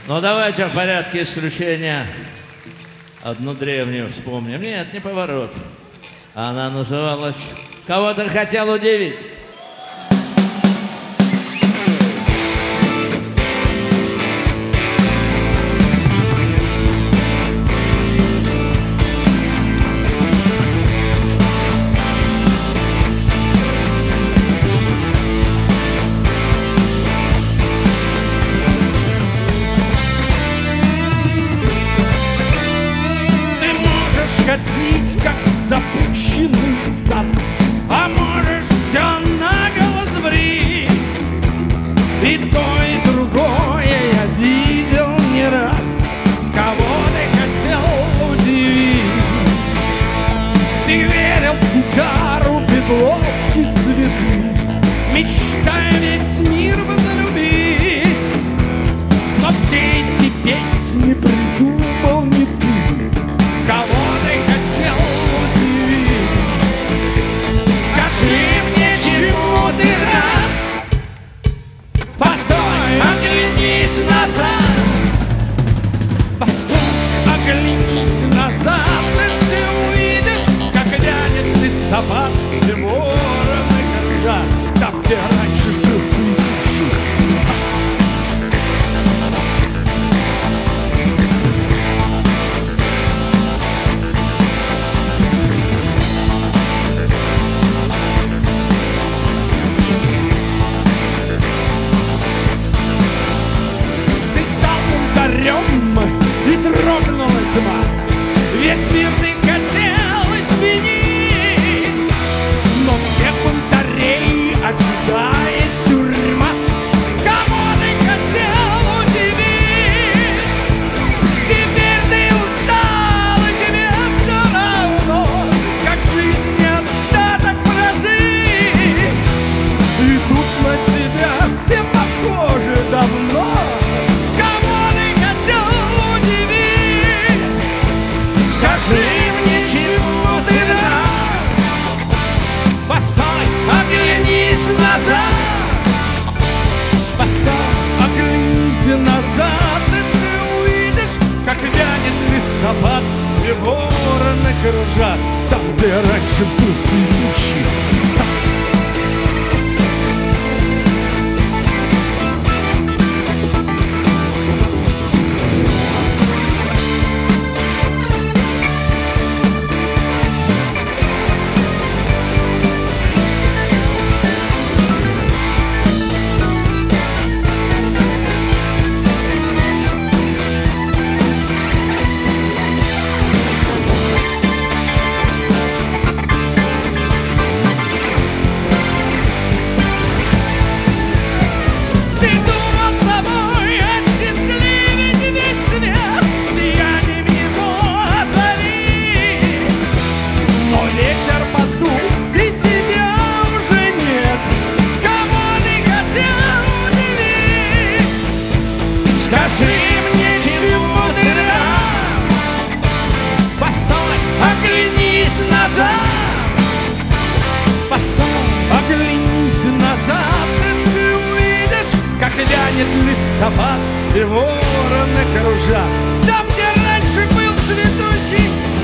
Ну давайте в порядке исключения одну древнюю вспомним. Нет, не поворот. Она называлась «Кого-то хотел удивить». Ходить, как запущенный сад, а можешь все наголо сбрить. И то, и другое я видел не раз. Кого ты хотел удивить? Ты верил в гитару, петлов и цветы, мечтая весь мир возлюбить. Но все эти песни придумал не ты. Кого ты хотел удивить? Скажи мне, чему ты рад? Постой, оглянись назад. Постой, оглянись назад, и ты увидишь, как вянет листопад, и вороны кружат там, где раньше был цветущий сад. И дрогнула тьма. Весь мир ты хотел изменить, но всех бунтарей ожидает тюрьма. Кого ты хотел удивить? Теперь ты устал, и тебе все равно, как жизнь не остаток прожить. И тут на тебя все похожи давно. Скажи мне, чему ты рад? Постой, оглянись назад. Постой, оглянись назад, и ты увидишь, как вянет листопад, и вороны кружат там, где раньше был цветущий сад. Скажи мне, чему ты рад? Постой, оглянись назад. Постой, оглянись назад, и ты увидишь, как вянет листопад, и вороны кружат там, где раньше был цветущий